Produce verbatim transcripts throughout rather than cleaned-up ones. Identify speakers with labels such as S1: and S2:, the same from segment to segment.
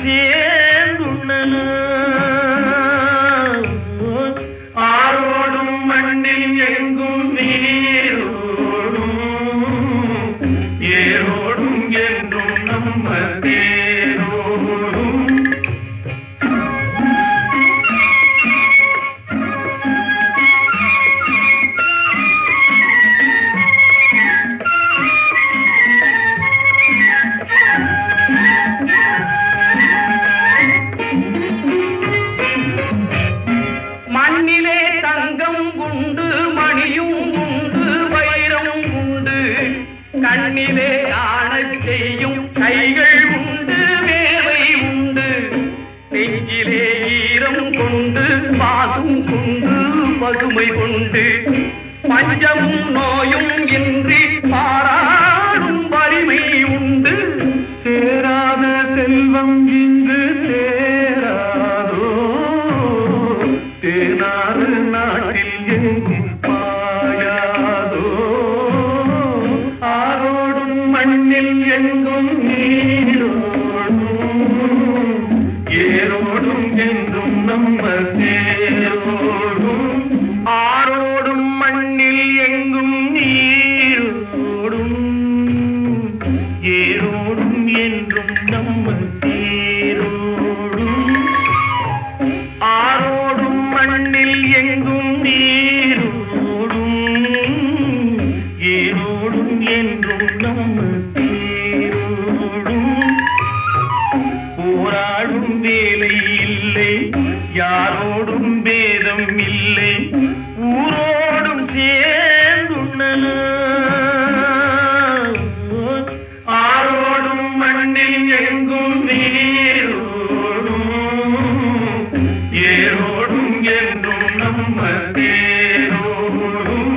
S1: சேர்ந்துள்ளனர். ஆரோடும் மண்ணில் எங்கும் நீரோடும் ஏரோடும் என்றும் நம்ம தேரோடும். மண்ணிலே தங்கம் உண்டு, மணியும் உண்டு, வைரம் உண்டு, கண்ணிலே ஆணச் செய்யும் கைகள் உண்டு, வேலை உண்டு, நெஞ்சிலே ஈரம் கொண்டு பாசும் கொண்டு பசுமை கொண்டு பஞ்சமும் நோயும் இன்றி பாராடும் வலிமை உண்டு. சேராத செல்வம் இங்கு சேராதோ, தேனாறு நாட்டில் எங்கும் பாயாதோ. ஆரோடும் மண்ணில் எங்கும் நீரோடும் ஏரோடும் என்றும் நம்ம தேரோடும். ஆரோடும் மண்ணில் எங்கும் நீரோடும் ஏரோடும் என்றும் நம்ம தேரோடும். ஆரோடும் மண்ணில் எங்கும் நீரோடும் ஏரோடும் என்றும் நம்ம தேரோடும். போராடும் வேலை இல்லை, யாரோடும் பேதம் இல்லை, ஊரோடும் சேர்ந்துள்ளனர். ஆரோடும் மண்ணில் எங்கும் நீரோடும் ஏரோடும் என்றும் நம்ம தேரோடும்.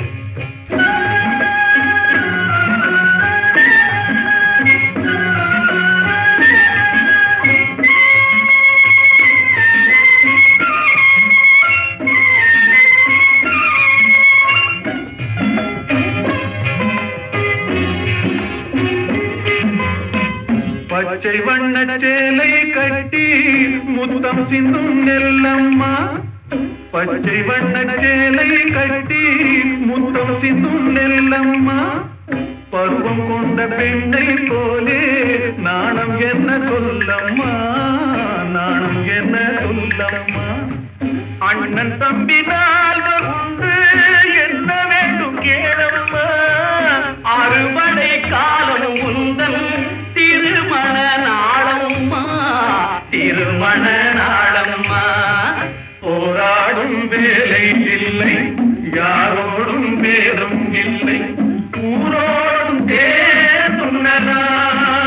S1: பச்சை வண்ண சேலை கட்டி முத்தம் சிந்தும் நெல்லம்மா, பச்சை வண்ண சேலை கட்டி முத்தம் சிந்தும் நெல்லம்மா. பருவம் கொண்ட பெண்ணை போலே நாணம் என்ன சொல்லம்மா, நாணம் என்ன சொல்லம்மா. அண்ணன் தம்பி நால்வர் உண்டு, என்ன வேண்டும் கேளம்மா. அறுவடை காலம் உந்தன் திருமண நாளம்மா, திருமண நாளம்மா. போராடும் வேலை இல்லை, யாரோடும் பேரும் இல்லை, ஊரோடும் தேர்ந்துள்ளனர்.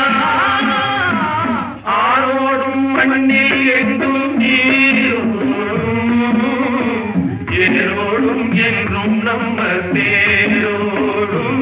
S1: ஆரோடும் மண்ணில் எங்கும் நீரோடும் ஏரோடும் என்றும் நம்ம தேரோடும்.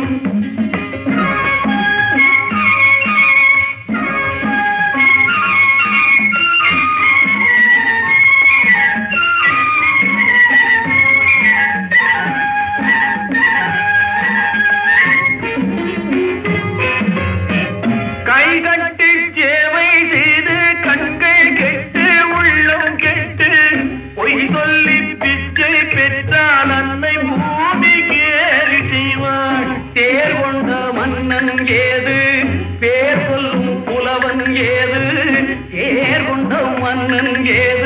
S1: கைகட்டி சேவை செய்து கண்கள் கெட்டு உள்ளம் கெட்டு பொய் சொல்லி பிச்சை பெற்றால் அன்னை பூமி கேலி செய்வாள். தேர் கொண்ட மன்னன் ஏது, பேர் சொல்லும் புலவன் ஏது, தேர் கொண்ட மன்னன் ஏது,